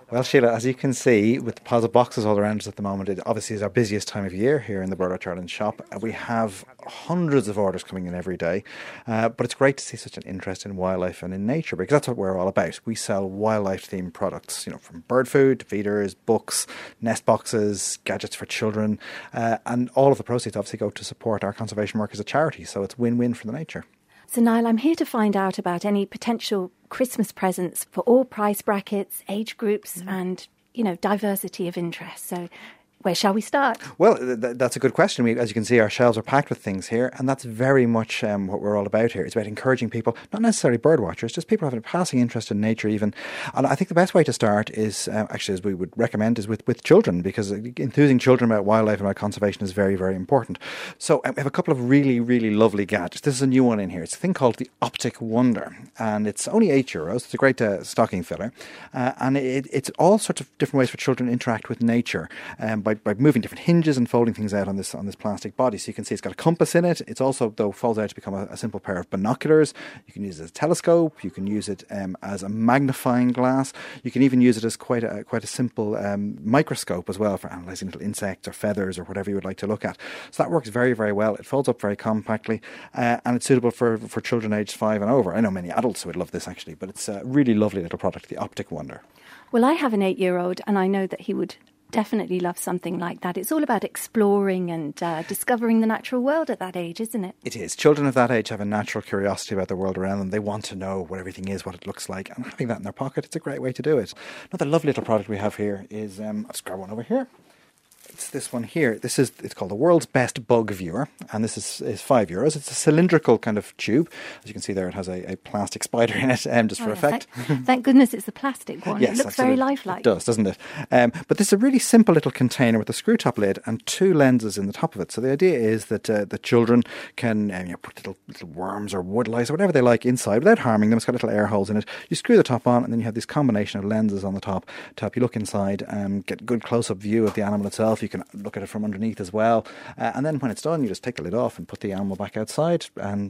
Well, Sheila, as you can see, with the piles of boxes all around us at the moment, it obviously is our busiest time of year here in the Birdwatch Ireland shop. We have hundreds of orders coming in every day, but it's great to see such an interest in wildlife and in nature, because that's what we're all about. We sell wildlife-themed products, from bird food, feeders, books, nest boxes, gadgets for children, and all of the proceeds obviously go to support our conservation work as a charity, so it's win-win for the nature. So, Niall, I'm here to find out about any potential Christmas presents for all price brackets, age groups and, diversity of interest. So where shall we start? Well, that's a good question. As you can see, our shelves are packed with things here, and that's very much what we're all about here. It's about encouraging people, not necessarily bird watchers, just people having a passing interest in nature even. And I think the best way to start is, actually, as we would recommend, is with children, because enthusing children about wildlife and about conservation is very, very important. So we have a couple of really, really lovely gadgets. This is a new one in here. It's a thing called the Optic Wonder, and it's only €8. It's a great stocking filler, and it's all sorts of different ways for children to interact with nature by moving different hinges and folding things out on this plastic body. So you can see it's got a compass in it. It's also, though, folds out to become a simple pair of binoculars. You can use it as a telescope. You can use it as a magnifying glass. You can even use it as quite a simple microscope as well for analysing little insects or feathers or whatever you would like to look at. So that works very, very well. It folds up very compactly, and it's suitable for children aged 5 and over. I know many adults who would love this, actually, but it's a really lovely little product, the Optic Wonder. Well, I have an 8-year-old, and I know that he would definitely love something like that. It's all about exploring and discovering the natural world at that age, isn't it? It is. Children of that age have a natural curiosity about the world around them. They want to know what everything is, what it looks like, and having that in their pocket, it's a great way to do it. Another lovely little product we have here is, let's grab one over here. It's this one here. It's called the World's Best Bug Viewer, and this is €5. It's a cylindrical kind of tube. As you can see there, it has a plastic spider in it, just for effect. Thank goodness it's the plastic one. Yes, it looks very lifelike. It does, doesn't it? But this is a really simple little container with a screw top lid and 2 lenses in the top of it. So the idea is that the children can put little worms or woodlice or whatever they like inside without harming them. It's got little air holes in it. You screw the top on, and then you have this combination of lenses on the top to help you look inside and get a good close-up view of the animal itself. You can look at it from underneath as well, and then when it's done, you just take the lid off and put the animal back outside, and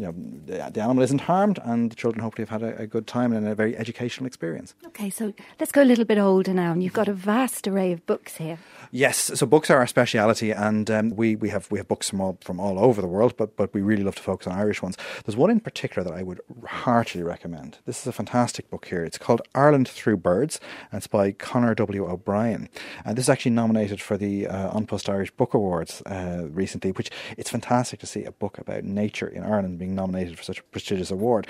the animal isn't harmed, and the children hopefully have had a good time and a very educational experience. Okay, so let's go a little bit older now, and you've got a vast array of books here. Yes, so books are our speciality, and we have books from all over the world, but we really love to focus on Irish ones. There's one in particular that I would heartily recommend. This is a fantastic book here. It's called Ireland Through Birds, and it's by Conor W. O'Brien. And this is actually nominated for the An Post Irish Book Awards recently, which it's fantastic to see a book about nature in Ireland being nominated for such a prestigious award.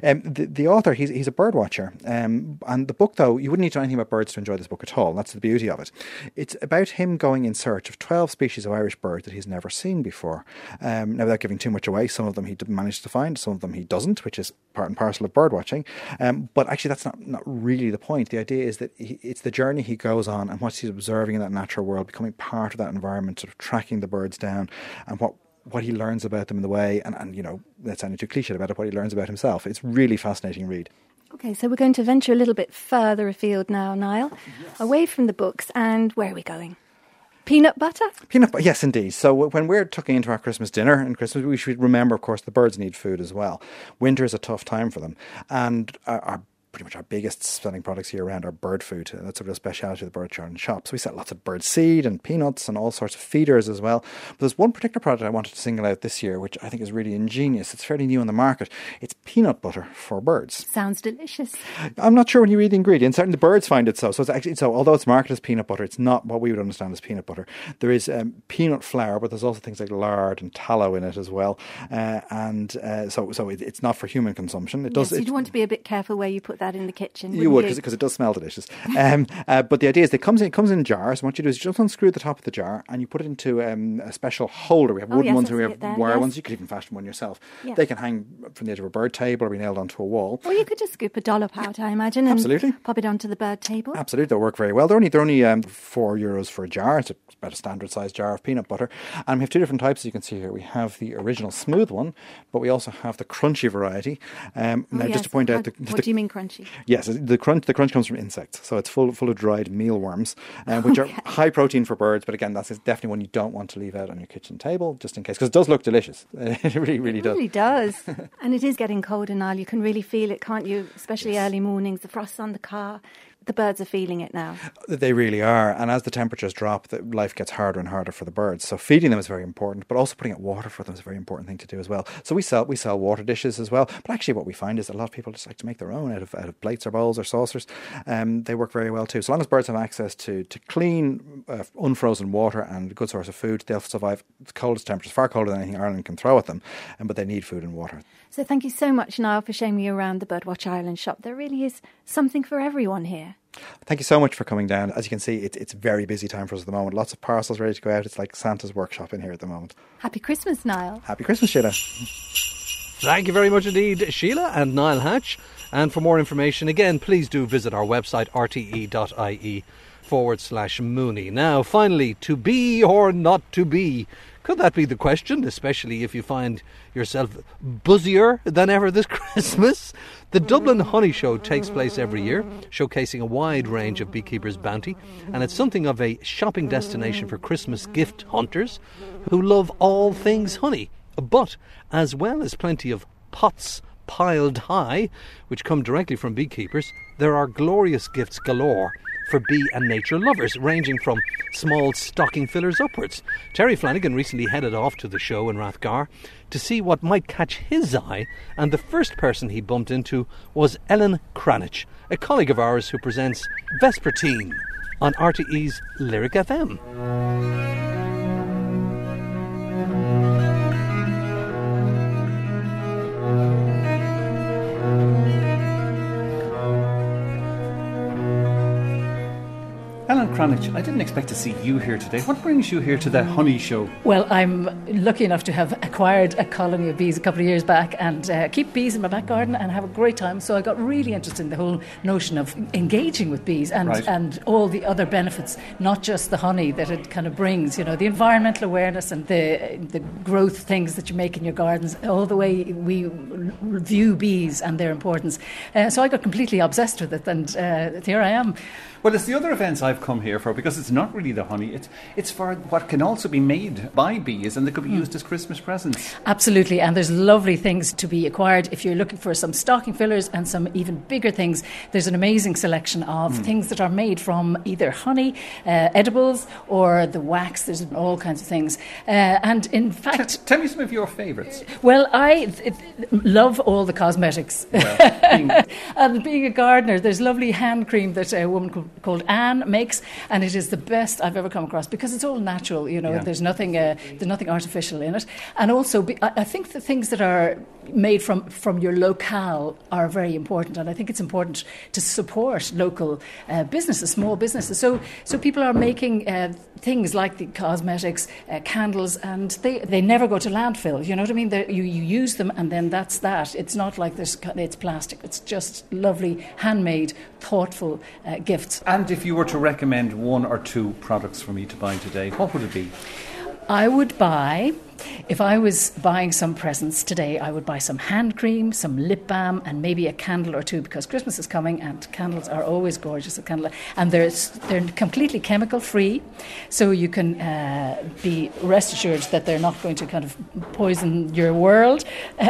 The author, he's a bird watcher, and the book, though, you wouldn't need to know anything about birds to enjoy this book at all. That's the beauty of it. It's about him going in search of 12 species of Irish birds that he's never seen before. Now, without giving too much away, some of them he managed to find, some of them he doesn't, which is part and parcel of bird watching. But actually, that's not really the point. The idea is that it's the journey he goes on and what he's observing in that natural world, becoming part of that environment, sort of tracking the birds down, and what he learns about them in the way, and that's sounding too cliched about it, what he learns about himself. It's really fascinating read. Okay, so we're going to venture a little bit further afield now, Niall, away from the books, and where are we going? Peanut butter? Peanut butter, yes, indeed. So when we're tucking into our Christmas dinner and Christmas, we should remember, of course, the birds need food as well. Winter is a tough time for them, and pretty much our biggest selling products year round are bird food. That's a real speciality of the Birdwatch Ireland shop. So we sell lots of bird seed and peanuts and all sorts of feeders as well. But there's one particular product I wanted to single out this year, which I think is really ingenious. It's fairly new on the market. It's peanut butter for birds. Sounds delicious. I'm not sure when you read the ingredients. Certainly the birds find it so. So it's actually, although it's marketed as peanut butter, it's not what we would understand as peanut butter. There is peanut flour, but there's also things like lard and tallow in it as well. So it's not for human consumption. You'd want to be a bit careful where you put that in the kitchen. You would, because it does smell delicious. But the idea is it comes in jars. And what you do is you just unscrew the top of the jar and you put it into a special holder. We have wooden ones, and we have wire ones. You could even fashion one yourself. Yes. They can hang from the edge of a bird table or be nailed onto a wall. Or you could just scoop a dollop out, I imagine, and pop it onto the bird table. Absolutely, they'll work very well. They're only €4 for a jar. It's about a standard sized jar of peanut butter. And we have 2 different types, as you can see here. We have the original smooth one, but we also have the crunchy variety. Just to point out, what do you mean crunchy? Yes, the crunch comes from insects, so it's full of dried mealworms, which are high protein for birds. But again, that's definitely one you don't want to leave out on your kitchen table, just in case, because it does look delicious. It really does. It really does. And it is getting colder now. You can really feel it, can't you? Especially early mornings, the frost on the car. the birds are feeling it now. They really are. And as the temperatures drop, life gets harder and harder for the birds. So feeding them is very important, but also putting out water for them is a very important thing to do as well. So we sell water dishes as well. But actually what we find is that a lot of people just like to make their own out of plates or bowls or saucers. They work very well too. So long as birds have access to clean, unfrozen water and a good source of food, they'll survive the coldest temperatures, far colder than anything Ireland can throw at them. But they need food and water. So thank you so much, Niall, for showing me around the Birdwatch Ireland shop. There really is something for everyone here. Thank you so much for coming down. As you can see, it's a very busy time for us at the moment. Lots of parcels ready to go out. It's like Santa's workshop in here at the moment. Happy Christmas, Niall. Happy Christmas, Sheila. Thank you very much indeed, Sheila and Niall Hatch. And for more information, again, please do visit our website, rte.ie/Mooney. Now, finally, to be or not to be? Could that be the question, especially if you find yourself buzzier than ever this Christmas? The Dublin Honey Show takes place every year, showcasing a wide range of beekeepers' bounty, and it's something of a shopping destination for Christmas gift hunters who love all things honey. But as well as plenty of pots piled high, which come directly from beekeepers, there are glorious gifts galore for bee and nature lovers, ranging from small stocking fillers upwards. Terry Flanagan recently headed off to the show in Rathgar to see what might catch his eye, and the first person he bumped into was Ellen Cranich, a colleague of ours who presents Vespertine on RTE's Lyric FM. Ellen Cranich, I didn't expect to see you here today. What brings you here to the Honey Show? Well, I'm lucky enough to have acquired a colony of bees a couple of years back and keep bees in my back garden and have a great time. So I got really interested in the whole notion of engaging with bees and all the other benefits, not just the honey that it kind of brings, the environmental awareness and the growth things that you make in your gardens, all the way we view bees and their importance. So I got completely obsessed with it, and here I am. Well, it's the other events I've come here for, because it's not really the honey. It's for what can also be made by bees, and they could be used as Christmas presents. Absolutely, and there's lovely things to be acquired. If you're looking for some stocking fillers and some even bigger things, there's an amazing selection of things that are made from either honey, edibles, or the wax. There's all kinds of things. And in fact... Tell me some of your favourites. Well, I love all the cosmetics. And being a gardener, there's lovely hand cream that a woman called Anne makes, and it is the best I've ever come across because it's all natural. There's nothing artificial in it, and also I think the things that are made from your locale are very important, and I think it's important to support local businesses, small businesses. So people are making things like the cosmetics, candles, and they never go to landfill. You know what I mean? You use them, and then that's that. It's not like it's plastic. It's just lovely, handmade, thoughtful gifts. And if you were to recommend one or two products for me to buy today, what would it be? I would buy, if I was buying some presents today, I would buy some hand cream, some lip balm, and maybe a candle or two, because Christmas is coming and candles are always gorgeous at candle. And they're completely chemical free, so you can be rest assured that they're not going to kind of poison your world.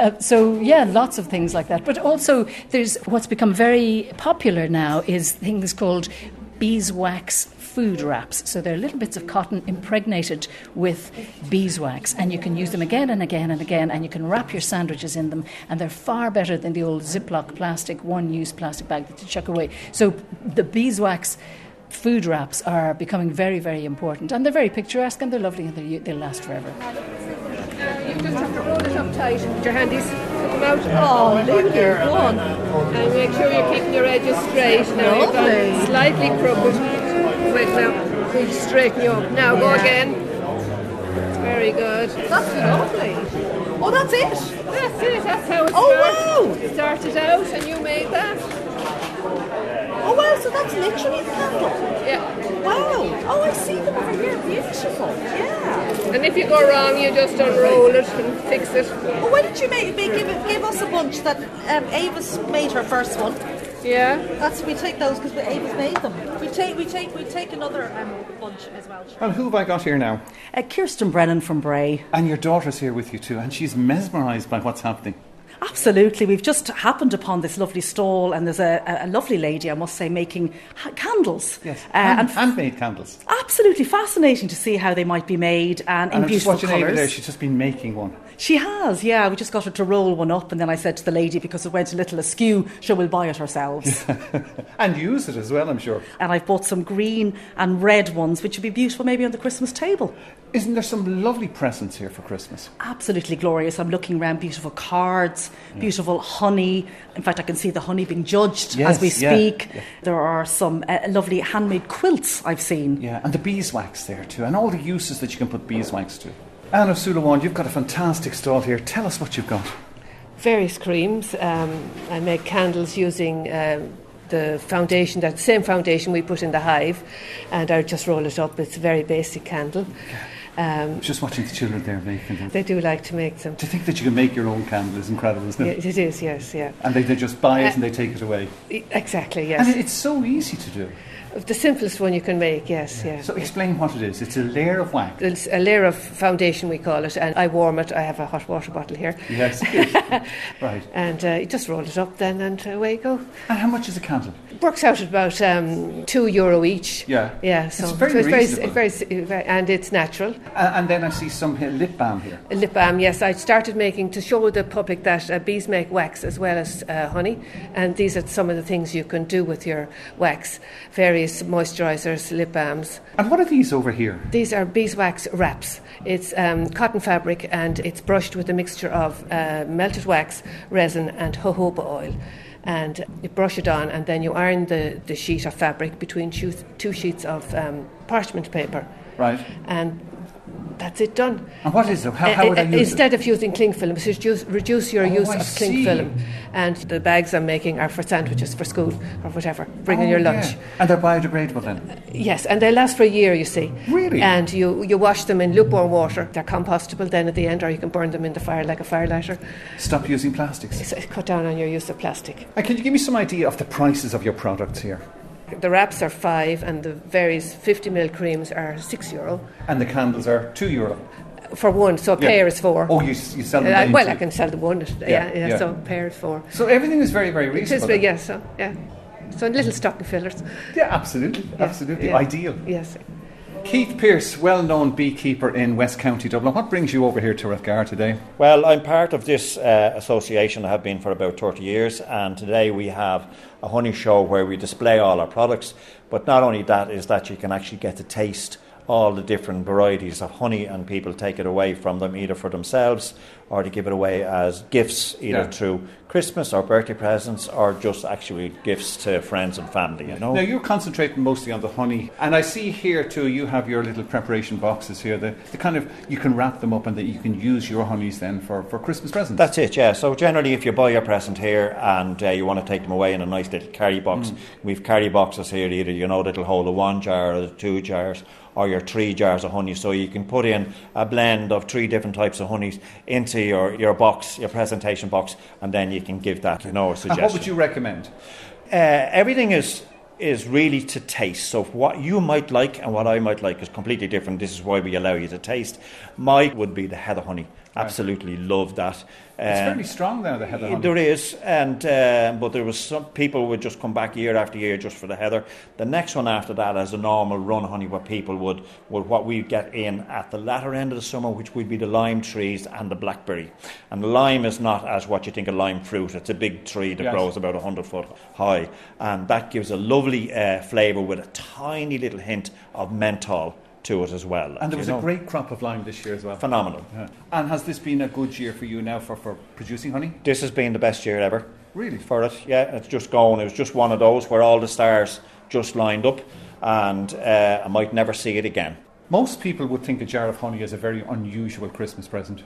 Lots of things like that. But also there's what's become very popular now is things called beeswax food wraps. So they're little bits of cotton impregnated with beeswax, and you can use them again and again and again, and you can wrap your sandwiches in them, and they're far better than the old Ziploc plastic, one-use plastic bag that you chuck away. So the beeswax food wraps are becoming very, very important, and they're very picturesque, and they're lovely, and they'll last forever. You just have to roll it up tight with your handies. Come out. Oh, leave it there. Go on. And make sure you're keeping your edges straight. Now you've got slightly crooked. Wait now. We straighten you up. Now go again. Very good. That's lovely. Oh, that's it? That's it. That's how it starts. Oh, wow. It started out and you made that. Oh, well, so that's literally the candle. Yeah. Wow. Oh, I see them over here. Beautiful. Yeah. And if you go wrong, you just unroll it and fix it. Oh, why didn't you give us a bunch that Ava's made her first one? Yeah. We take those because Ava's made them. We take another bunch as well. And who have I got here now? Kirsten Brennan from Bray. And your daughter's here with you too, and she's mesmerised by what's happening. Absolutely. We've just happened upon this lovely stall, and there's a lovely lady, I must say, making candles. Yes, handmade candles. Absolutely fascinating to see how they might be made and in beautiful colours. I'm just watching there, she's just been making one. She has, yeah. We just got her to roll one up, and then I said to the lady, because it went a little askew, sure, we'll buy it ourselves. And use it as well, I'm sure. And I've bought some green and red ones, which would be beautiful maybe on the Christmas table. Isn't there some lovely presents here for Christmas? Absolutely glorious. I'm looking around, beautiful cards, beautiful honey. In fact, I can see the honey being judged as we speak. Yeah. There are some lovely handmade quilts I've seen. Yeah, and the beeswax there too, and all the uses that you can put beeswax to. Anne of Sulawan, you've got a fantastic stall here. Tell us what you've got. Various creams. I make candles using the foundation, that same foundation we put in the hive, and I just roll it up. It's a very basic candle. Just watching the children there making them. They do like to make them. To think that you can make your own candle is incredible, isn't it? Yeah, it is, yes, yeah. And they just buy it and they take it away. Exactly, yes. And it's so easy to do. The simplest one you can make, yes, yeah. So explain what it is. It's a layer of wax. It's a layer of foundation, we call it, and I warm it. I have a hot water bottle here. Yes, right. And you just roll it up then, and away you go. And how much is a candle? It works out at about €2 each. Yeah. Yeah, so it's very reasonable. Very, and it's natural. And then I see some lip balm here. Lip balm, yes. I started making to show the public that bees make wax as well as honey, and these are some of the things you can do with your wax. Various moisturisers, lip balms. And what are these over here? These are beeswax wraps. It's cotton fabric, and it's brushed with a mixture of melted wax, resin and jojoba oil. And you brush it on, and then you iron the sheet of fabric between two sheets of parchment paper. Right. And that's it done. And what is it? How would I use it? Instead of using cling film, reduce your use of cling film. And the bags I'm making are for sandwiches for school or whatever. Bring in your lunch. Yeah. And they're biodegradable then? Yes, and they last for a year, you see. Really? And you wash them in lukewarm water. They're compostable then at the end, or you can burn them in the fire like a firelighter. Stop using plastics. Cut down on your use of plastic. And can you give me some idea of the prices of your products here? The wraps are €5, and the various 50ml creams are €6. And the candles are €2? For one, so a pair is £4. Oh, you sell them well, I can sell the one. Yeah. So a pair is £4. So everything is very, very reasonable. It is, yes, yeah. So little stocking fillers. Yeah, absolutely. Yeah. Ideal. Yes. Keith Pearce, well-known beekeeper in West County Dublin. What brings you over here to Rathgar today? Well, I'm part of this association. I have been for about 30 years, and today we have a honey show where we display all our products. But not only that, is that you can actually get to taste all the different varieties of honey, and people take it away from them either for themselves or to give it away as gifts, either through Christmas or birthday presents, or just actually gifts to friends and family, you know. Now, you're concentrating mostly on the honey, and I see here too you have your little preparation boxes here, the kind of, you can wrap them up and that you can use your honeys then for Christmas presents. That's it, yeah. So generally if you buy your present here and you want to take them away in a nice little carry box, we've carry boxes here, either, you know, that'll hold a 1 jar or the 2 jars or your 3 jars of honey, so you can put in a blend of 3 different types of honeys into your box, your presentation box, and then you can give that, you know, a suggestion. And what would you recommend? Everything is really to taste. So what you might like and what I might like is completely different. This is why we allow you to taste. Mine would be the heather honey. Absolutely love that. It's fairly strong now, the heather honey. There is, and but there was some people would just come back year after year just for the heather. The next one after that is a normal run honey, where people would what we get in at the latter end of the summer, which would be the lime trees and the blackberry. And the lime is not as what you think of lime fruit. It's a big tree that grows about 100 foot high, and that gives a lovely flavour with a tiny little hint of menthol to it as well. And there was a great crop of lime this year as well. Phenomenal. Yeah. And has this been a good year for you now for producing honey? This has been the best year ever. Really? For it, yeah. It's just going. It was just one of those where all the stars just lined up, and I might never see it again. Most people would think a jar of honey is a very unusual Christmas present.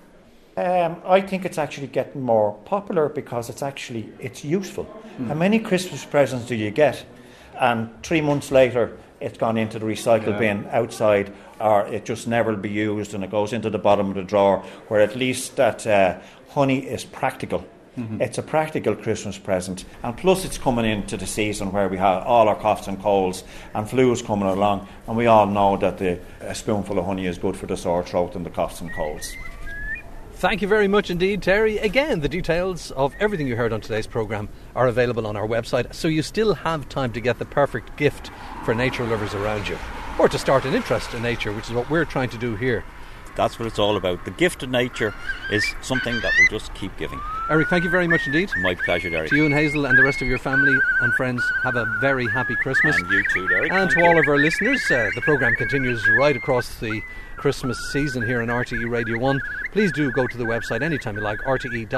I think it's actually getting more popular because it's useful. How many Christmas presents do you get? And 3 months later, it's gone into the recycle bin outside, or it just never will be used and it goes into the bottom of the drawer, where at least that honey is practical. It's a practical Christmas present, and plus it's coming into the season where we have all our coughs and colds and flus coming along, and we all know that a spoonful of honey is good for the sore throat and the coughs and colds. Thank you very much indeed, Terry. Again, the details of everything you heard on today's programme are available on our website, so you still have time to get the perfect gift for nature lovers around you, or to start an interest in nature, which is what we're trying to do here. That's what it's all about. The gift of nature is something that we'll just keep giving. Eric, thank you very much indeed. My pleasure, Derek. To you and Hazel and the rest of your family and friends, have a very happy Christmas. And you too, Derek. And to all of our listeners, the programme continues right across the Christmas season here on RTE Radio 1. Please do go to the website anytime you like,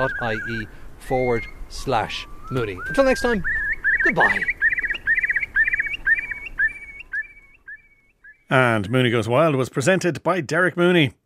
rte.ie/Mooney. Until next time, goodbye. And Mooney Goes Wild was presented by Derek Mooney.